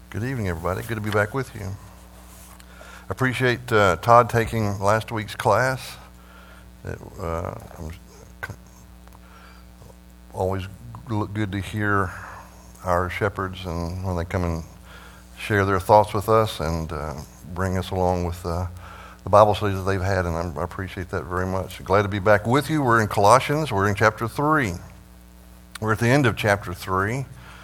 Good evening, everybody. Good to be back with you. I appreciate Todd taking last week's class. Always good to hear our shepherds and when they come and share their thoughts with us and bring us along with the Bible studies that they've had, and I appreciate that very much. Glad to be back with you. We're in Colossians. We're in chapter 3. We're at the end of chapter 3.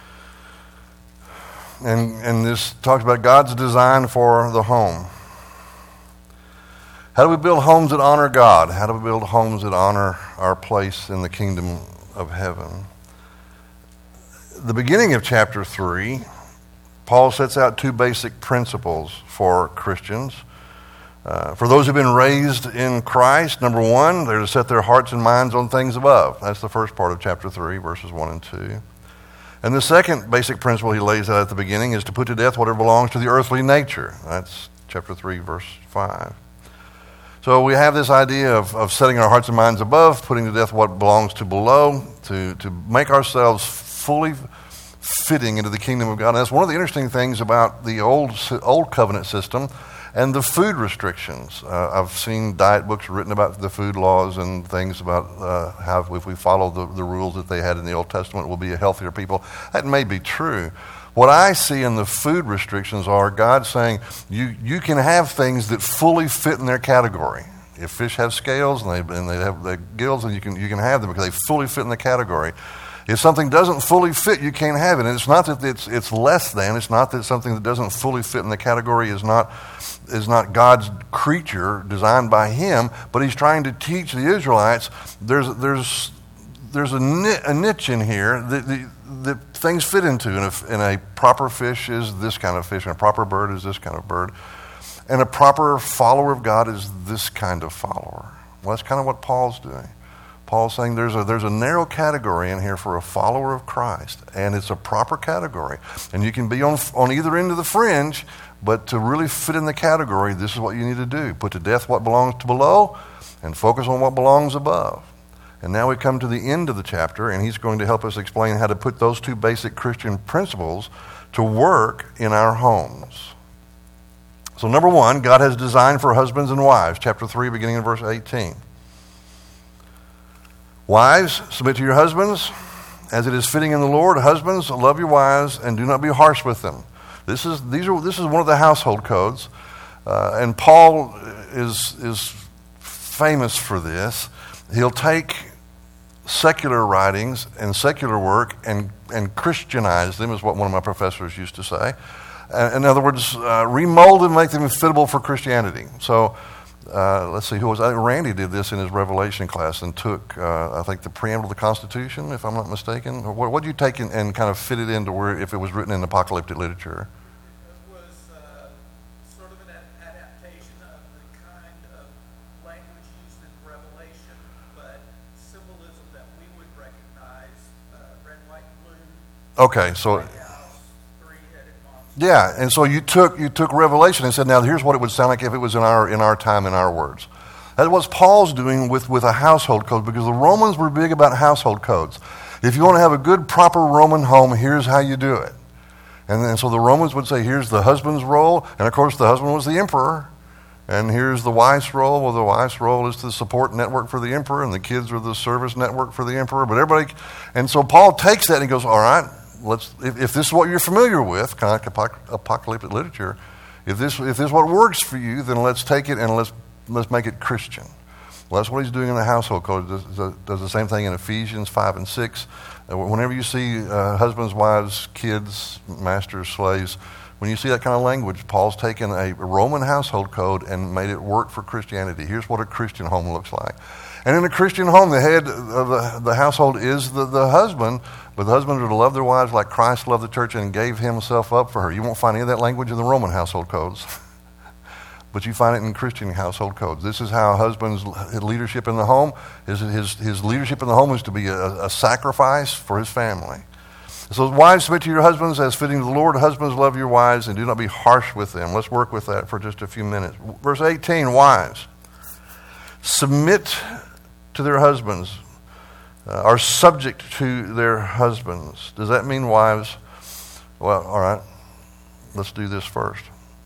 And this talks about God's design for the home. How do we build homes that honor God? How do we build homes that honor our place in the kingdom of heaven? The beginning of chapter 3, Paul sets out two basic principles for Christians. For those who've been raised in Christ, number one, they're to set their hearts and minds on things above. That's the first part of chapter 3, verses 1 and 2. And the second basic principle he lays out at the beginning is to put to death whatever belongs to the earthly nature. That's chapter 3, verse 5. So we have this idea of setting our hearts and minds above, putting to death what belongs to below, to make ourselves fully fitting into the kingdom of God. And that's one of the interesting things about the old covenant system and the food restrictions. I've seen diet books written about the food laws and things about how if we follow the rules that they had in the Old Testament, we'll be a healthier people. That may be true. What I see in the food restrictions are God saying you can have things that fully fit in their category. If fish have scales and they have the gills, then you can have them because they fully fit in the category. If something doesn't fully fit, you can't have it. And it's not that it's less than. It's not that something that doesn't fully fit in the category is not God's creature designed by Him. But He's trying to teach the Israelites there's a niche in here that things fit into. And a proper fish is this kind of fish, and a proper bird is this kind of bird, and a proper follower of God is this kind of follower. Well, that's kind of what Paul's doing. Paul's saying there's a narrow category in here for a follower of Christ, and it's a proper category. And you can be on either end of the fringe, but to really fit in the category, this is what you need to do. Put to death what belongs to below and focus on what belongs above. And now we come to the end of the chapter, and he's going to help us explain how to put those two basic Christian principles to work in our homes. So number one, God has designed for husbands and wives, chapter 3, beginning in verse 18. Wives, submit to your husbands, as it is fitting in the Lord. Husbands, love your wives, and do not be harsh with them. This is one of the household codes, and Paul is famous for this. He'll take secular writings and secular work and Christianize them, is what one of my professors used to say. In other words, remold them, make them fittable for Christianity. So. Let's see, Randy did this in his Revelation class and took, I think, the preamble of the Constitution, if I'm not mistaken. What did you take and kind of fit it into where, if it was written in apocalyptic literature? It was sort of an adaptation of the kind of language used in Revelation, but symbolism that we would recognize, red, white, and blue. Okay, so... Yeah, and so you took Revelation and said, now here's what it would sound like if it was in our time, in our words. That's what Paul's doing with a household code, because the Romans were big about household codes. If you want to have a good, proper Roman home, here's how you do it. And so the Romans would say, here's the husband's role, and of course the husband was the emperor. And here's the wife's role. Well, the wife's role is the support network for the emperor, and the kids are the service network for the emperor. But everybody, and so Paul takes that and he goes, all right, if this is what you're familiar with, kind of like apocalyptic literature, if this is what works for you, then let's take it and let's make it Christian. Well, that's what he's doing in the household code. Does the same thing in Ephesians 5 and 6. Whenever you see husbands, wives, kids, masters, slaves, when you see that kind of language, Paul's taken a Roman household code and made it work for Christianity. Here's what a Christian home looks like. And in a Christian home, the head of the household is the husband, but the husbands are to love their wives like Christ loved the church and gave himself up for her. You won't find any of that language in the Roman household codes, but you find it in Christian household codes. This is how husbands' leadership in the home, his leadership in the home is to be a sacrifice for his family. So wives, submit to your husbands as fitting to the Lord. Husbands, love your wives and do not be harsh with them. Let's work with that for just a few minutes. Verse 18, wives, submit to their husbands, are subject to their husbands. Does that mean wives? Well, all right. let's do this first.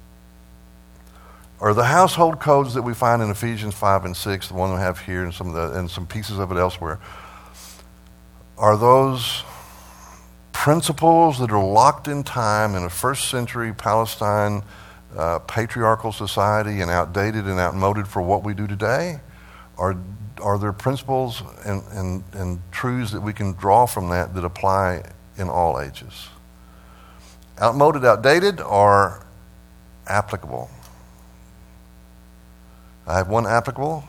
Are the household codes that we find in Ephesians 5 and 6, the one we have here and some pieces of it elsewhere, are those principles that are locked in time in a first century Palestine patriarchal society and outdated and outmoded for what we do today? Are there principles and truths that we can draw from that apply in all ages? Outmoded, outdated, or applicable? I have one applicable.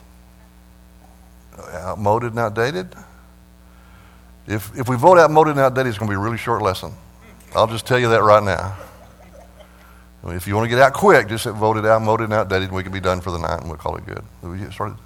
Outmoded and outdated. If we vote outmoded and outdated, it's going to be a really short lesson. I'll just tell you that right now. If you want to get out quick, just vote it outmoded and outdated, and we can be done for the night, and we'll call it good. We get started.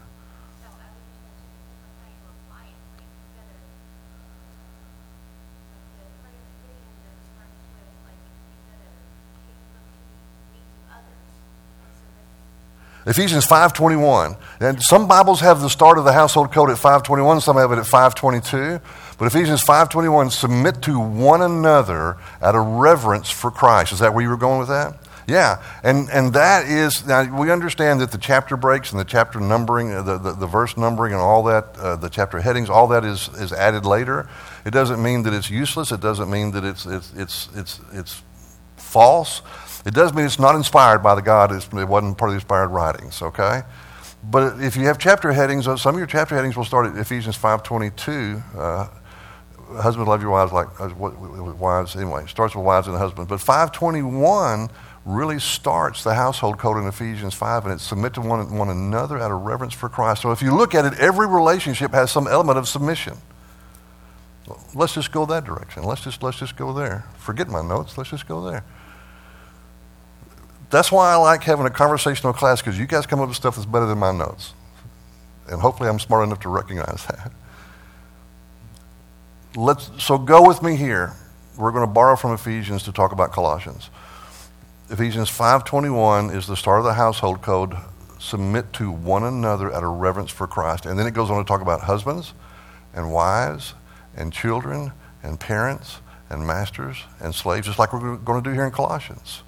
Ephesians 5:21. And some Bibles have the start of the household code at 5:21, some have it at 5:22. But Ephesians 5:21, submit to one another out of reverence for Christ. Is that where you were going with that? Yeah. And that is, now we understand that the chapter breaks and the chapter numbering, the verse numbering and all that, the chapter headings, all that is added later. It doesn't mean that it's useless. It doesn't mean that it's false. It does mean it's not inspired by the God. It wasn't part of the inspired writings, okay? But if you have chapter headings, some of your chapter headings will start at Ephesians 5:22. Husbands, love your wives like wives. Anyway, it starts with wives and husbands. But 5:21 really starts the household code in Ephesians 5, and it's submit to one another out of reverence for Christ. So if you look at it, every relationship has some element of submission. Let's just go that direction. Let's just go there. Forget my notes. Let's just go there. That's why I like having a conversational class, because you guys come up with stuff that's better than my notes. And hopefully I'm smart enough to recognize that. So go with me here. We're going to borrow from Ephesians to talk about Colossians. Ephesians 5:21 is the start of the household code. Submit to one another out of reverence for Christ. And then it goes on to talk about husbands and wives and children and parents and masters and slaves, just like we're going to do here in Colossians.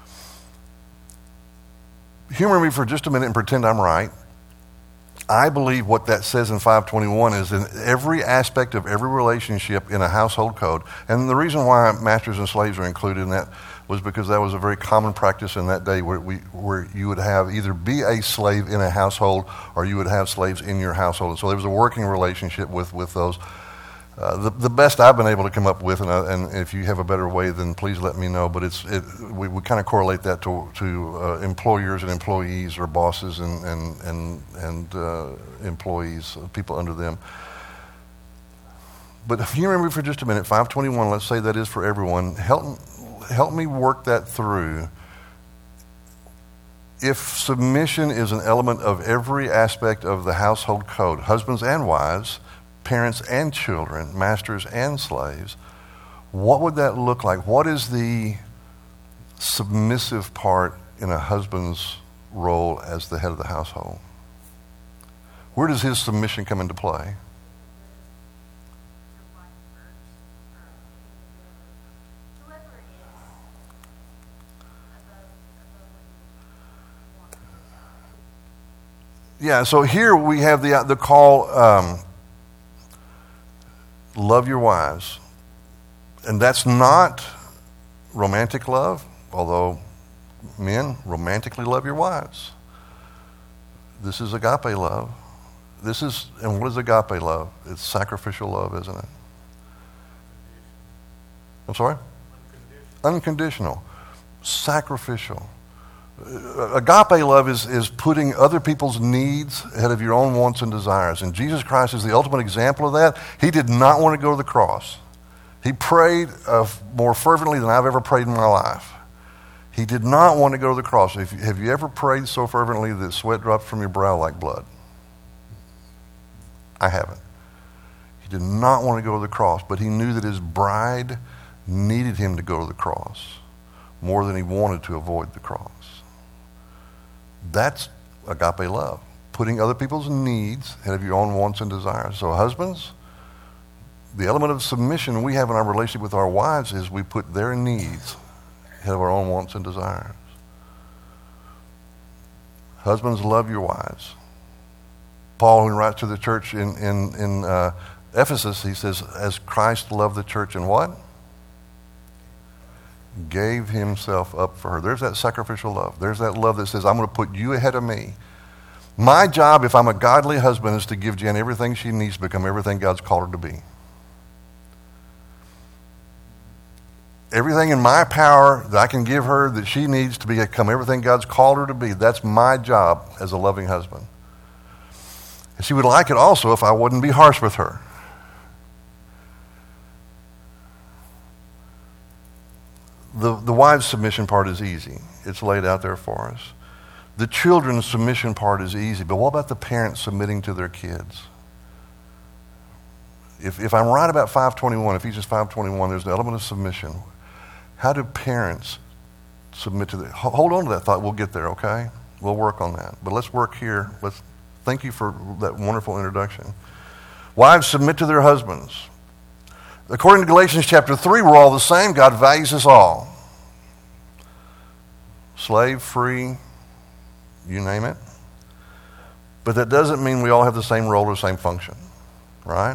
Humor me for just a minute and pretend I'm right. I believe what that says in 5:21 is in every aspect of every relationship in a household code. And the reason why masters and slaves are included in that was because that was a very common practice in that day where you would have either be a slave in a household or you would have slaves in your household. And so there was a working relationship with those. The best I've been able to come up with, and if you have a better way, then please let me know. But we kind of correlate that to employers and employees, or bosses and employees, people under them. But if you remember for just a minute, 5:21. Let's say that is for everyone. Help me work that through. If submission is an element of every aspect of the household code, husbands and wives, parents and children, masters and slaves, what would that look like? What is the submissive part in a husband's role as the head of the household? Where does his submission come into play? Yeah, so here we have the call, love your wives. And that's not romantic love, although men, romantically love your wives. This is agape love. And what is agape love? It's sacrificial love, isn't it? I'm sorry? Unconditional. Sacrificial. Agape love is putting other people's needs ahead of your own wants and desires. And Jesus Christ is the ultimate example of that. He did not want to go to the cross. He prayed more fervently than I've ever prayed in my life. He did not want to go to the cross. Have you ever prayed so fervently that sweat dropped from your brow like blood? I haven't. He did not want to go to the cross, but he knew that his bride needed him to go to the cross more than he wanted to avoid the cross. That's agape love, putting other people's needs ahead of your own wants and desires. So husbands, the element of submission we have in our relationship with our wives is we put their needs ahead of our own wants and desires. Husbands, love your wives. Paul, who writes to the church in Ephesus, he says, as Christ loved the church and what? Gave himself up for her. There's that sacrificial love. There's that love that says, I'm going to put you ahead of me. My job, if I'm a godly husband, is to give Jen everything she needs to become everything God's called her to be. Everything in my power that I can give her that she needs to become everything God's called her to be. That's my job as a loving husband. And she would like it also if I wouldn't be harsh with her. The wives' submission part is easy. It's laid out there for us. The children's submission part is easy. But what about the parents submitting to their kids? If I'm right about 5:21, Ephesians 5:21, there's an element of submission. How do parents submit to that? Hold on to that thought. We'll get there, okay? We'll work on that. But let's work here. Thank you for that wonderful introduction. Wives, submit to their husbands. According to Galatians chapter 3, we're all the same. God values us all. Slave, free, you name it. But that doesn't mean we all have the same role or same function, right?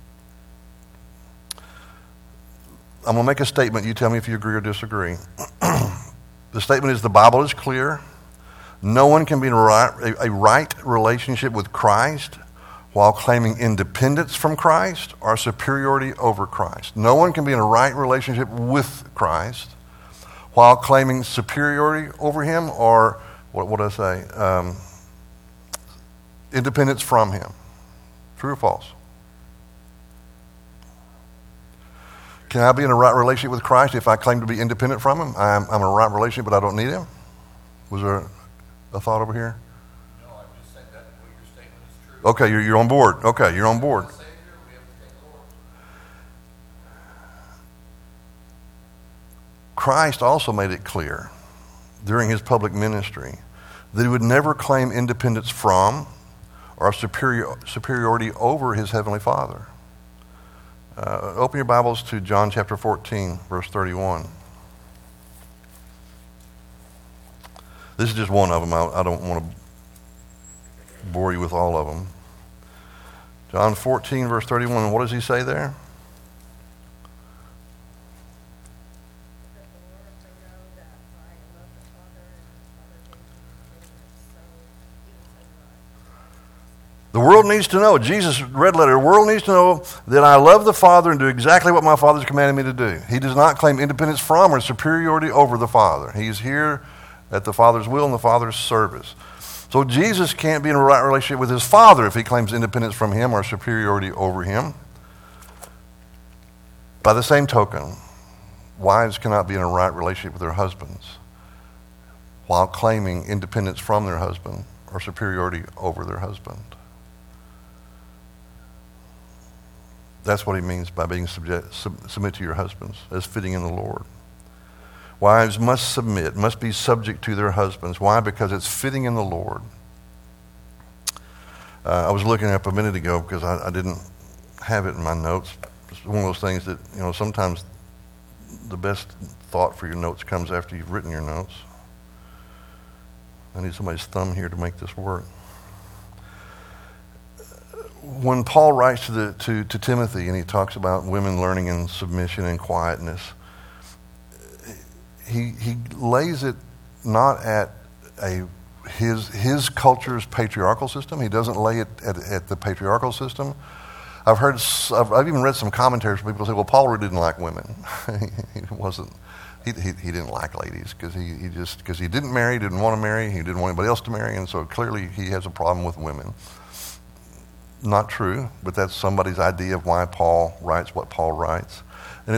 I'm going to make a statement. You tell me if you agree or disagree. The statement is the Bible is clear. No one can be in a right relationship with Christ while claiming independence from Christ or superiority over Christ. No one can be in a right relationship with Christ while claiming superiority over him or, what did I say? Independence from him. True or false? Can I be in a right relationship with Christ if I claim to be independent from him? I'm in a right relationship, but I don't need him? Was there a thought over here? No, I'm just saying that what your statement is true. Okay, you're on board. Okay, you're on board. Savior, we have to thank the Lord. Christ also made it clear during his public ministry that he would never claim independence from or superiority over his heavenly Father. Open your Bibles to John chapter 14, verse 31. This is just one of them. I don't want to bore you with all of them. John 14, verse 31. What does he say there? The world needs to know, Jesus, red letter, the world needs to know that I love the Father and do exactly what my Father's commanded me to do. He does not claim independence from or superiority over the Father. He's here at the Father's will and the Father's service. So Jesus can't be in a right relationship with his Father if he claims independence from him or superiority over him. By the same token, wives cannot be in a right relationship with their husbands while claiming independence from their husband or superiority over their husband. That's what he means by being submit to your husbands as fitting in the Lord. Wives must submit, must be subject to their husbands. Why? Because it's fitting in the Lord. I was looking up a minute ago because I didn't have it in my notes. It's one of those things that, sometimes the best thought for your notes comes after you've written your notes. I need somebody's thumb here to make this work. When Paul writes to Timothy and he talks about women learning in submission and quietness, he lays it not at his culture's patriarchal system. He doesn't lay it at the patriarchal system. I've even read some commentaries where people say, well, Paul really didn't like women. He didn't like ladies because he didn't marry, didn't want to marry, he didn't want anybody else to marry, and so clearly he has a problem with women. Not true, but that's somebody's idea of why Paul writes what Paul writes. And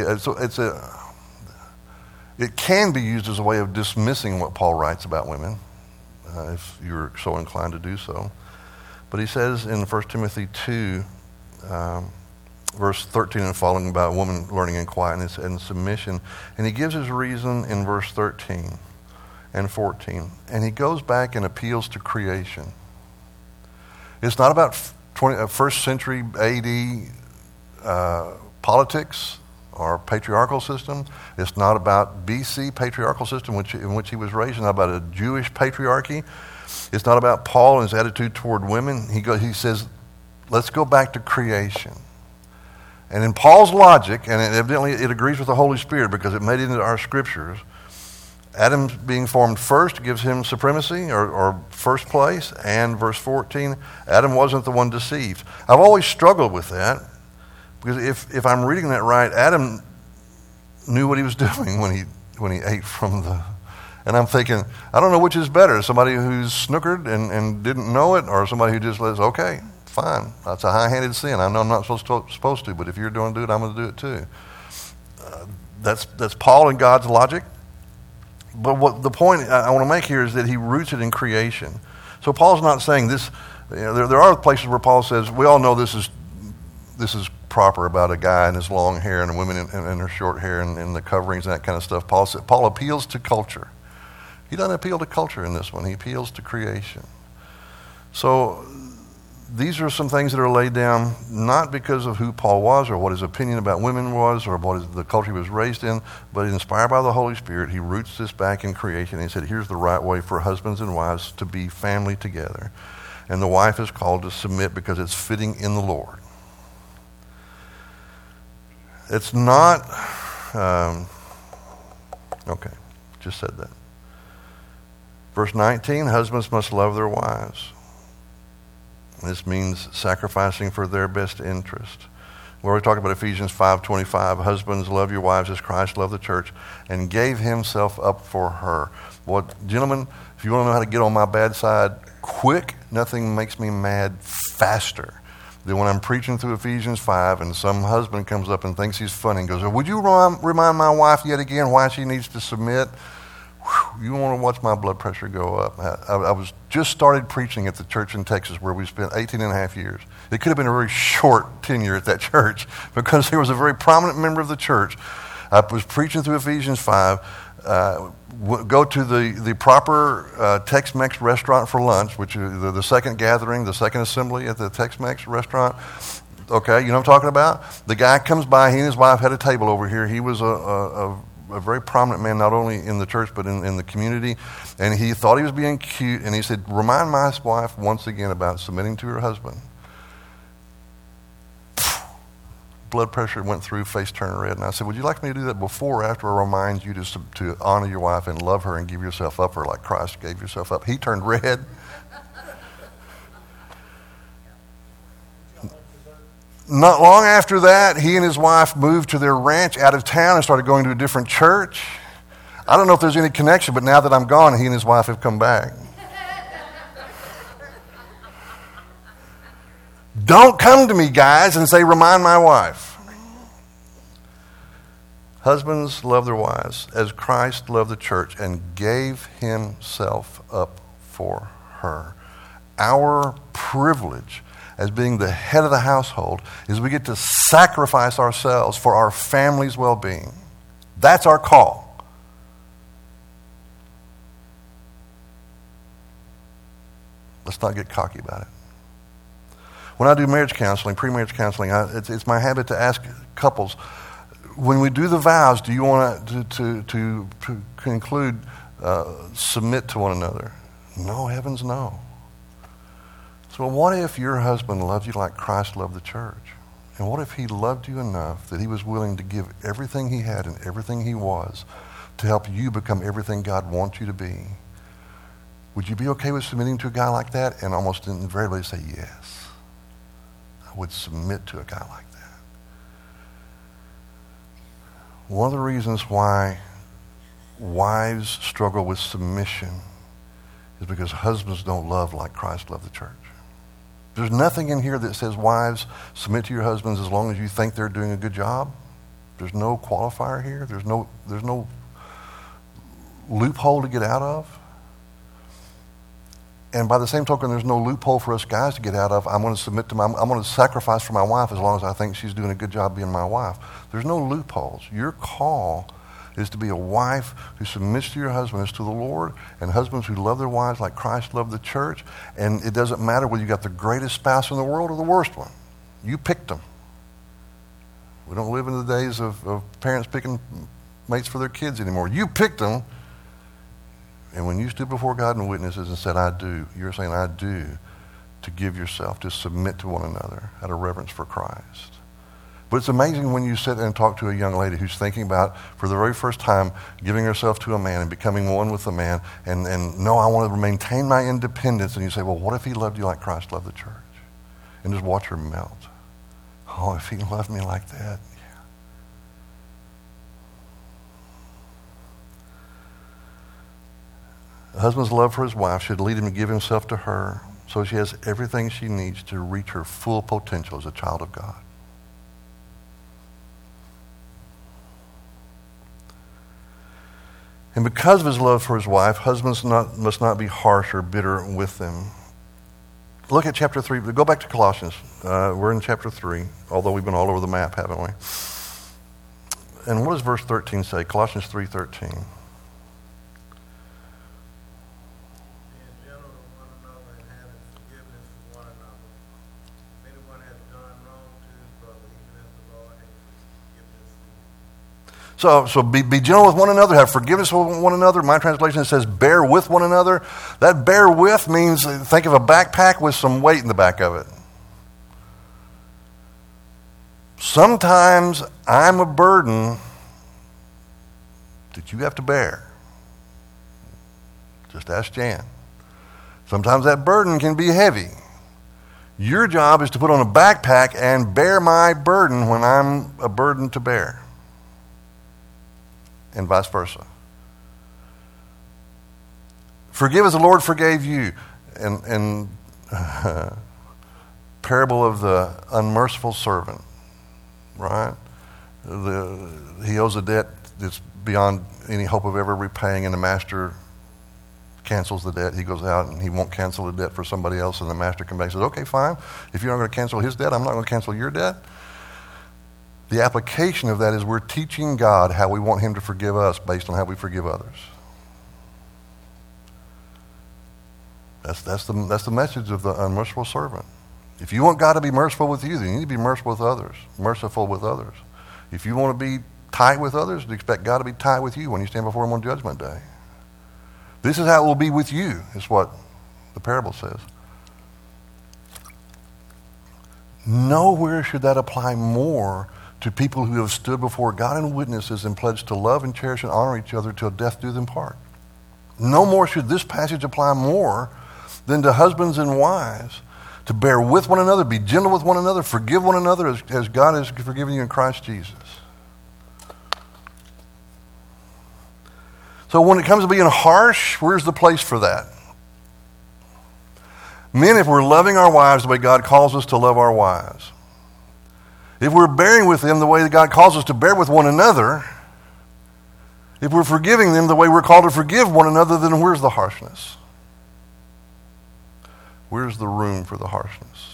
it can be used as a way of dismissing what Paul writes about women, if you're so inclined to do so. But he says in 1 Timothy 2, verse 13 and following about women learning in quietness and submission, and he gives his reason in verse 13 and 14. And he goes back and appeals to creation. It's not about first century AD politics. or patriarchal system. It's not about BC patriarchal system in which he was raised. It's not about a Jewish patriarchy. It's not about Paul and his attitude toward women. He says, let's go back to creation. And in Paul's logic, and evidently it agrees with the Holy Spirit because it made it into our scriptures, Adam being formed first gives him supremacy or first place. And verse 14, Adam wasn't the one deceived. I've always struggled with that because if I'm reading that right, Adam knew what he was doing when he ate from the... And I'm thinking, I don't know which is better, somebody who's snookered and didn't know it, or somebody who just says, okay, fine, that's a high-handed sin. I know I'm not supposed to, but if you're going to do it, I'm going to do it too. That's Paul and God's logic. But what the point I want to make here is that he roots it in creation. So Paul's not saying this. There are places where Paul says, we all know this is proper about a guy and his long hair and women and their short hair and the coverings and that kind of stuff. Paul appeals to culture. He doesn't appeal to culture in this one. He appeals to creation. So these are some things that are laid down not because of who Paul was or what his opinion about women was or what the culture he was raised in, but inspired by the Holy Spirit. He roots this back in creation. He said, here's the right way for husbands and wives to be family together. And the wife is called to submit because it's fitting in the Lord. It's not... okay, just said that. Verse 19, husbands must love their wives. This means sacrificing for their best interest. We're talking about Ephesians 5:25. Husbands, love your wives as Christ loved the church and gave himself up for her. Well, gentlemen, if you want to know how to get on my bad side quick, nothing makes me mad faster than when I'm preaching through Ephesians 5 and some husband comes up and thinks he's funny and goes, would you remind my wife yet again why she needs to submit? Whew, you want to watch my blood pressure go up. I was just started preaching at the church in Texas where we spent 18 and a half years. It could have been a very short tenure at that church because there was a very prominent member of the church. I was preaching through Ephesians 5, go to the proper Tex-Mex restaurant for lunch, which is the second gathering, the second assembly at the Tex-Mex restaurant. Okay, you know what I'm talking about? The guy comes by, he and his wife had a table over here. He was a very prominent man, not only in the church, but in the community. And he thought he was being cute, and he said, remind my wife once again about submitting to her husband. Blood pressure went through, face turned red. And I said, would you like me to do that before or after I remind you to honor your wife and love her and give yourself up for her like Christ gave yourself up? He turned red. Not long after that, he and his wife moved to their ranch out of town and started going to a different church. I don't know if there's any connection, but now that I'm gone, he and his wife have come back. Don't come to me, guys, and say, remind my wife. Husbands love their wives as Christ loved the church and gave himself up for her. Our privilege as being the head of the household is we get to sacrifice ourselves for our family's well-being. That's our call. Let's not get cocky about it. When I do marriage counseling, pre-marriage counseling, it's my habit to ask couples, when we do the vows, do you want to conclude submit to one another? No, heavens no. So what if your husband loved you like Christ loved the church? And what if he loved you enough that he was willing to give everything he had and everything he was to help you become everything God wants you to be? Would you be okay with submitting to a guy like that? And almost invariably say, yes, I would submit to a guy like that. One of the reasons why wives struggle with submission is because husbands don't love like Christ loved the church. There's nothing in here that says, wives, submit to your husbands as long as you think they're doing a good job. There's no qualifier here. There's no loophole to get out of. And by the same token, there's no loophole for us guys to get out of. I'm going to sacrifice for my wife as long as I think she's doing a good job being my wife. There's no loopholes. Your call is to be a wife who submits to your husband as to the Lord, and husbands who love their wives like Christ loved the church. And it doesn't matter whether you got the greatest spouse in the world or the worst one. You picked them. We don't live in the days of parents picking mates for their kids anymore. You picked them. And when you stood before God and witnesses and said, I do, you're saying, I do, to give yourself, to submit to one another out of reverence for Christ. But it's amazing when you sit and talk to a young lady who's thinking about, for the very first time, giving herself to a man and becoming one with the man, and no, I want to maintain my independence. And you say, well, what if he loved you like Christ loved the church? And just watch her melt. Oh, if he loved me like that, yeah. A husband's love for his wife should lead him to give himself to her so she has everything she needs to reach her full potential as a child of God. And because of his love for his wife, husbands must not be harsh or bitter with them. Look at chapter 3. Go back to Colossians. We're in chapter 3, although we've been all over the map, haven't we? And what does verse 13 say? Colossians 3:13. So be gentle with one another, have forgiveness with one another. My translation says bear with one another. That bear with means, think of a backpack with some weight in the back of it. Sometimes I'm a burden that you have to bear. Just ask Jan. Sometimes that burden can be heavy. Your job is to put on a backpack and bear my burden when I'm a burden to bear. And vice versa. Forgive as the Lord forgave you. And parable of the unmerciful servant, right? He owes a debt that's beyond any hope of ever repaying, and the master cancels the debt. He goes out and he won't cancel the debt for somebody else, and the master comes back and says, okay, fine. If you're not going to cancel his debt, I'm not going to cancel your debt. The application of that is we're teaching God how we want him to forgive us based on how we forgive others. That's the message of the unmerciful servant. If you want God to be merciful with you, then you need to be merciful with others. If you want to be tight with others, expect God to be tight with you when you stand before him on Judgment Day. This is how it will be with you, is what the parable says. Nowhere should that apply more to people who have stood before God and witnesses and pledged to love and cherish and honor each other till death do them part. No more should this passage apply more than to husbands and wives, to bear with one another, be gentle with one another, forgive one another as God has forgiven you in Christ Jesus. So when it comes to being harsh, where's the place for that? Men, if we're loving our wives the way God calls us to love our wives, if we're bearing with them the way that God calls us to bear with one another, if we're forgiving them the way we're called to forgive one another, then where's the harshness? Where's the room for the harshness?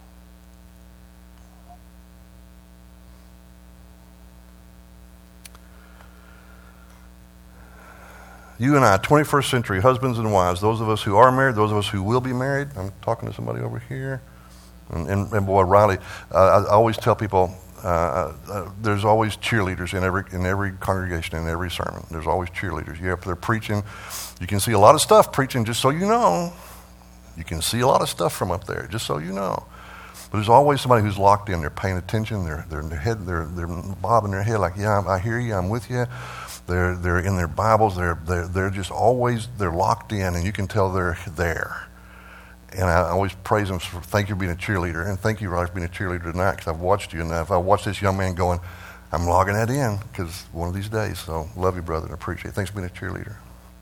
You and I, 21st century husbands and wives, those of us who are married, those of us who will be married. I'm talking to somebody over here. And boy, Riley, I always tell people there's always cheerleaders in every congregation, in every sermon. There's always cheerleaders. You're up there preaching. You can see a lot of stuff preaching, just so you know. You can see a lot of stuff from up there, just so you know. But there's always somebody who's locked in. They're paying attention. They're in their head. They're bobbing their head like, yeah, I hear you. I'm with you. They're in their Bibles. They're just always, they're locked in, and you can tell they're there. And I always praise them for, thank you for being a cheerleader. And thank you, Riley, for being a cheerleader tonight, because I've watched you. And if I watch this young man going, I'm logging that in, because one of these days. So love you, brother, and appreciate it. Thanks for being a cheerleader.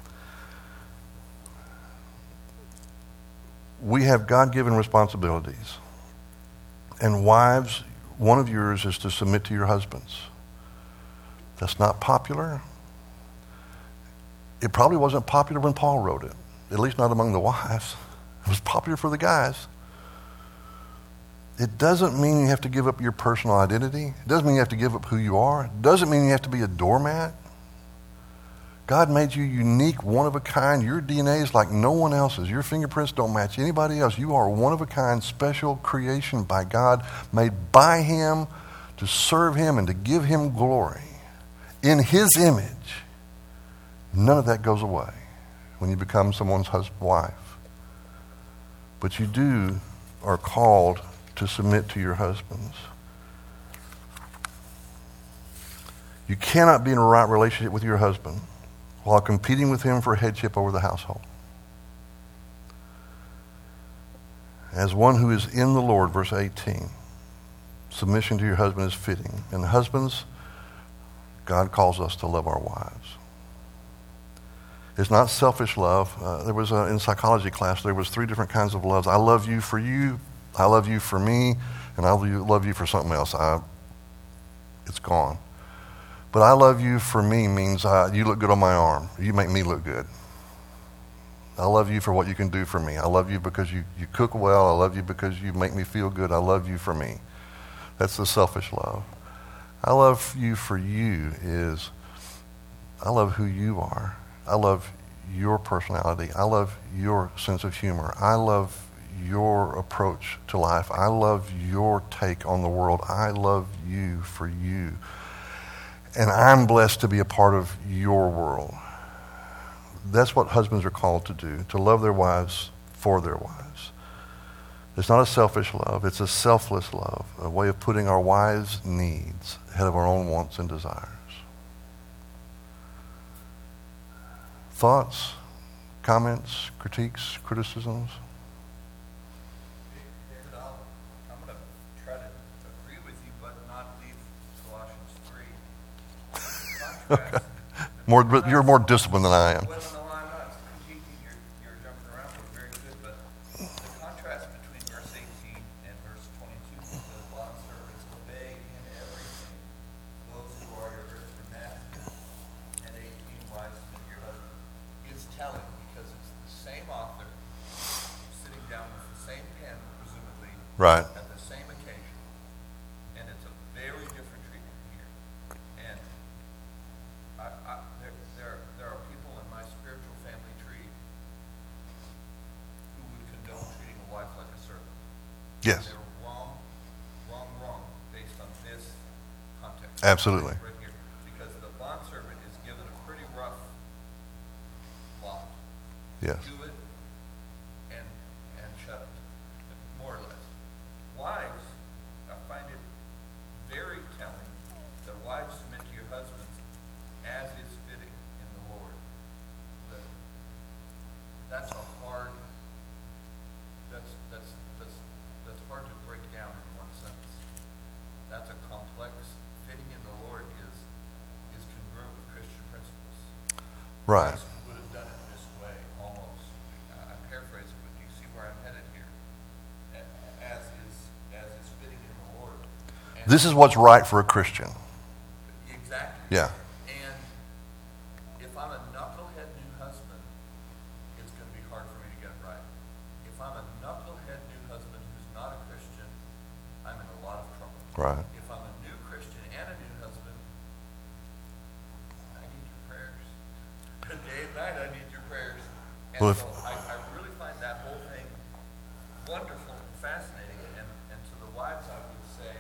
We have God-given responsibilities. And wives, one of yours is to submit to your husbands. That's not popular. It probably wasn't popular when Paul wrote it, at least not among the wives. It was popular for the guys. It doesn't mean you have to give up your personal identity. It doesn't mean you have to give up who you are. It doesn't mean you have to be a doormat. God made you unique, one of a kind. Your DNA is like no one else's. Your fingerprints don't match anybody else. You are one of a kind, special creation by God, made by him to serve him and to give him glory in his image, none of that goes away when you become someone's wife. But you are called to submit to your husbands. You cannot be in a right relationship with your husband while competing with him for headship over the household. As one who is in the Lord, verse 18, submission to your husband is fitting. And husbands, God calls us to love our wives. It's not selfish love. In psychology class, there was 3 different kinds of loves. I love you, I love you for me, and I love you for something else. It's gone. But I love you for me means you look good on my arm. You make me look good. I love you for what you can do for me. I love you because you cook well. I love you because you make me feel good. I love you for me. That's the selfish love. I love you for you is I love who you are. I love your personality. I love your sense of humor. I love your approach to life. I love your take on the world. I love you for you. And I'm blessed to be a part of your world. That's what husbands are called to do, to love their wives for their wives. It's not a selfish love. It's a selfless love, a way of putting our wives' needs ahead of our own wants and desires. Thoughts, comments, critiques, criticisms? David, I'm going to try to agree with you, but not leave Colossians 3. Contrast, You're more disciplined than I am. well, no, I'm not critiquing. You're jumping around, but very good. But the contrast between verse 18 and verse 22 says, "Bondservants, obey in everything those who are your earthly masters, and 18 wives submit to your husband." It's telling because it's the same author sitting down with the same pen, presumably, Right. at the same occasion, and it's a very different treatment here. And there are people in my spiritual family tree who would condone treating a wife like a servant. Yes. They're wrong, based on this context. Absolutely. Right here, because the bondservant is given a pretty rough lot. Yes. Do it and shut it, more or less. Wives, I find it very telling that wives submit to your husbands as is fitting in the Lord. That's a hard. That's hard to break down in one sentence. That's a complex. Fitting in the Lord is congruent with Christian principles. Right. Christ would have done it this way, almost. I'm paraphrasing, but you see where I'm headed here. As is fitting in the Lord. And This is what's right for a Christian. exactly. Yeah. And if I'm a knucklehead new husband, it's going to be hard for me to get it right. If I'm a knucklehead new husband who's not a Christian, I'm in a lot of trouble. Right. If I'm a new Christian and a new husband, I need your prayers. Day and night, I need your prayers. And Well, so I really find that whole thing wonderful and fascinating. And to the wives, I would say,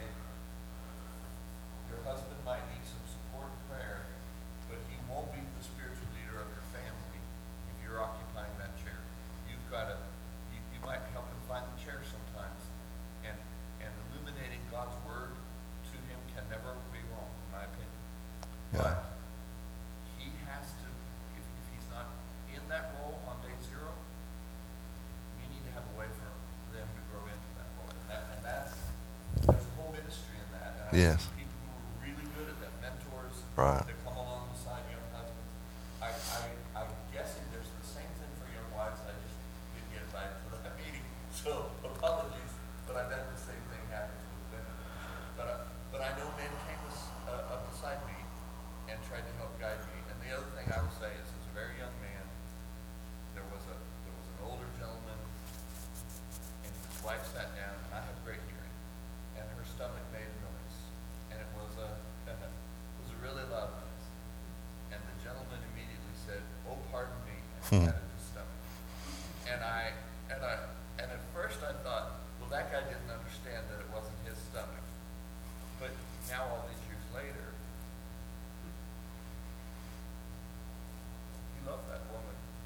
your husband might need some support and prayer, but he won't be the spiritual leader of your family if you're occupying that chair. You've got to, you might help him find the chair sometimes. And illuminating God's word to him can never be wrong, in my opinion. Yeah. But he has to, if he's not in that role on day 0, we need to have a way for them to grow into that role. And that's, there's a whole ministry in that. And I Yes. see people who are really good at that, mentors Right. that come alongside young husbands. I'm guessing there's the same thing for young wives. I just didn't get invited to that meeting. So apologies, but I bet the same thing happens with women. But I know men came up beside me and tried to help guide me. And the other thing I will say is, as a very young man, there was an older gentleman, and his wife sat down, and I have great hearing, and her stomach made a noise, and it was a really loud noise. And the gentleman immediately said, "Oh, pardon me," and patted his stomach. And at first I thought, well, that guy didn't understand that it wasn't his stomach. But now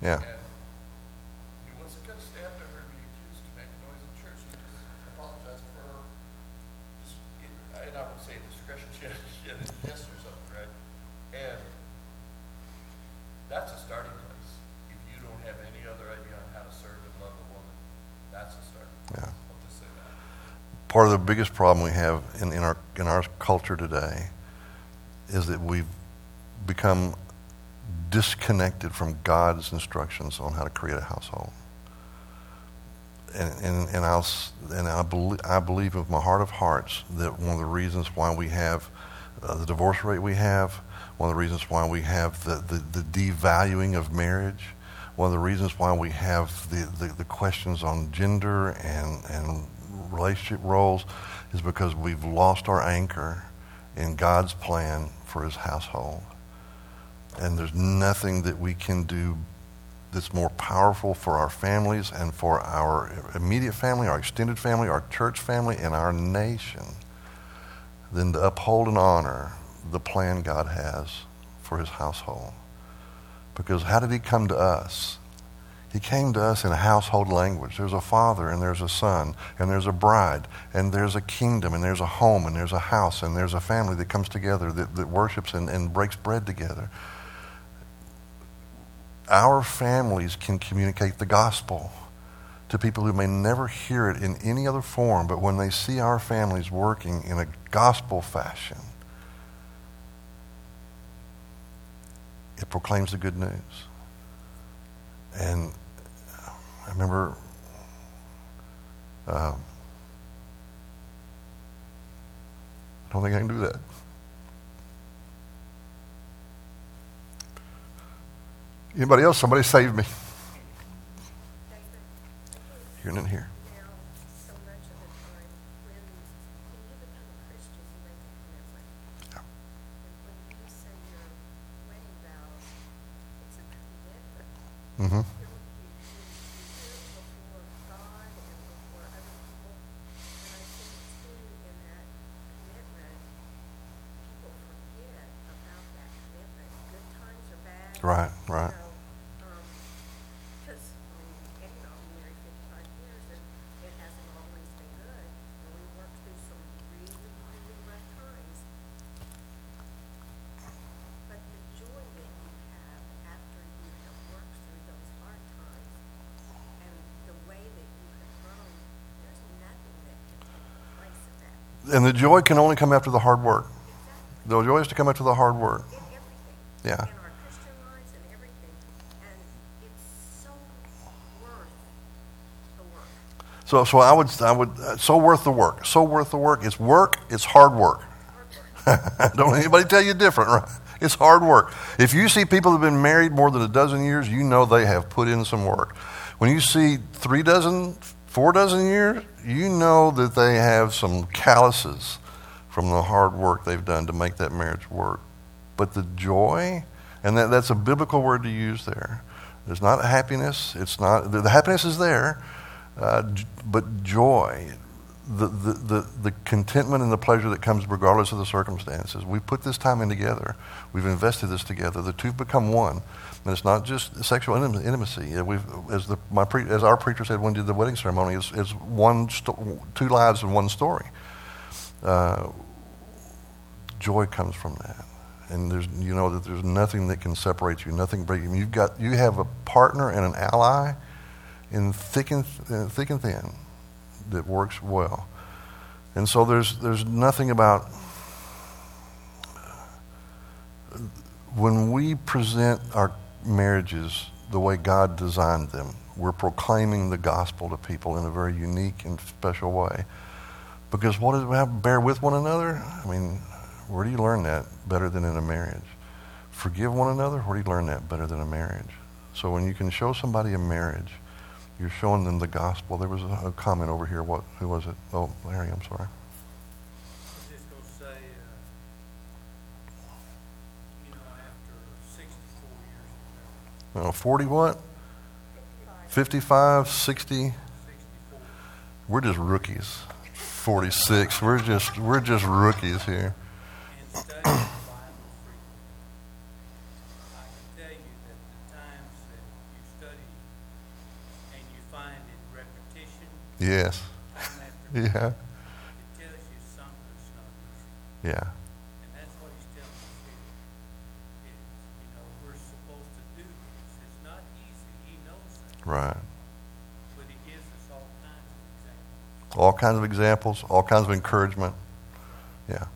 Yeah. And he wasn't going to stand to her and be accused to make noise in church. He just apologized for her. And I would say discretion. She had a yes or something, right? And that's a starting place. If you don't have any other idea on how to serve and love a woman, that's a starting place. Yeah. I'll just say that. Part of the biggest problem we have in our culture today is that we've become disconnected from God's instructions on how to create a household. And I believe with my heart of hearts that one of the reasons why we have the divorce rate we have, one of the reasons why we have the devaluing of marriage, one of the reasons why we have the questions on gender and relationship roles is because we've lost our anchor in God's plan for his household. And there's nothing that we can do that's more powerful for our families and for our immediate family, our extended family, our church family, and our nation than to uphold and honor the plan God has for his household. Because how did he come to us? He came to us in a household language. There's a father and there's a son and there's a bride and there's a kingdom and there's a home and there's a house and there's a family that comes together that worships and breaks bread together. Our families can communicate the gospel to people who may never hear it in any other form, but when they see our families working in a gospel fashion, it proclaims the good news. And I remember I don't think I can do that. Anybody else? Somebody save me. Here and in here. Now, so much of the time, when you become a Christian, you make a commitment. Yeah. And when you say your wedding vows, it's a commitment. Mm-hmm. You do it before God and before other people. And I think, too, in that commitment, people forget about that commitment. Good times or bad. Right, right. Because, Eddie and I have been married 55 years, and it hasn't always been good. And we worked through some really, really rough times. But the joy that you have after you have worked through those hard times and the way that you have grown, there's nothing that can take place of that. And the joy can only come after the hard work. Exactly. The joy is to come after the hard work. In everything. Yeah. In our Christian lives and everything. And it's so worth the work. So I would so worth the work. So worth the work. It's work. It's hard work. Don't let anybody tell you different, right? It's hard work. If you see people that have been married more than a dozen years, you know they have put in some work. When you see 3 dozen, 4 dozen years, you know that they have some calluses from the hard work they've done to make that marriage work. But the joy, and that's a biblical word to use there. There's not happiness. It's not, the happiness is there, but joy, the contentment and the pleasure that comes regardless of the circumstances. We put this time in together. We've invested this together. The two become one. And it's not just sexual intimacy. As our preacher said when we did the wedding ceremony, it's two lives and one story. Joy comes from that. And you know that there's nothing that can separate you, nothing break you. You have a partner and an ally in thick and thin that works well. And so there's nothing about when we present our marriages the way God designed them, we're proclaiming the gospel to people in a very unique and special way. Because what does we have? Bear with one another? I mean, where do you learn that better than in a marriage? Forgive one another? Where do you learn that better than a marriage? So when you can show somebody a marriage, you're showing them the gospel. There was a comment over here. Who was it? Oh, Larry, I'm sorry. I was just going to say, after 64 years, 40 what? 55, 60? 64, We're just rookies. 46. We're just rookies here. and studying the Bible frequently, I can tell you that the times that you Yes. time after Yeah. time. It tells you something that's not easy. Yeah. And that's what he's telling us here. We're supposed to do this. It's not easy. He knows that. Right. But he gives us all kinds of examples. All kinds of examples, all kinds of encouragement. Yeah.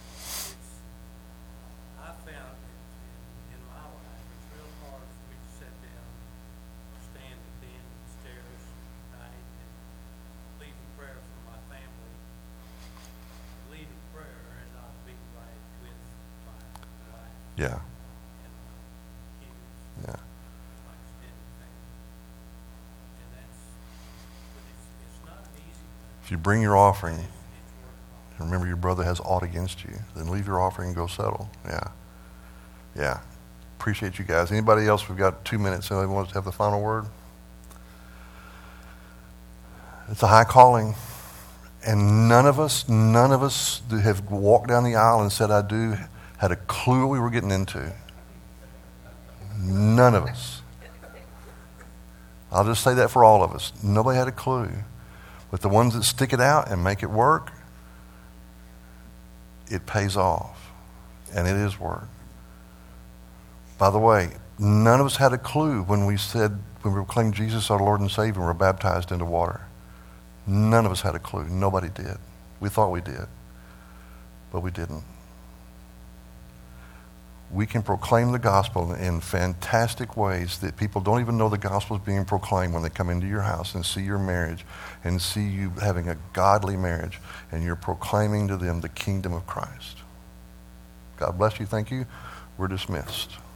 I found that in my life, it's real hard for me to sit down, stand at the end of the stairs at night and lead a prayer for my family. Lead a prayer and not be right with my wife Yeah. and my kids, Yeah. my extended family. And but it's not an easy thing. If you bring your offering, It's worthwhile. and remember your brother has aught against you, then leave your offering and go settle. Yeah. Yeah. Appreciate you guys. Anybody else? We've got 2 minutes. Anybody wants to have the final word? It's a high calling. And none of us that have walked down the aisle and said, I do, had a clue what we were getting into. None of us. I'll just say that for all of us. Nobody had a clue. But the ones that stick it out and make it work, it pays off. And it is work. By the way, none of us had a clue when we proclaimed Jesus our Lord and Savior and were baptized into water. None of us had a clue. Nobody did. We thought we did, but we didn't. We can proclaim the gospel in fantastic ways that people don't even know the gospel is being proclaimed when they come into your house and see your marriage and see you having a godly marriage, and you're proclaiming to them the kingdom of Christ. God bless you. Thank you. We're dismissed.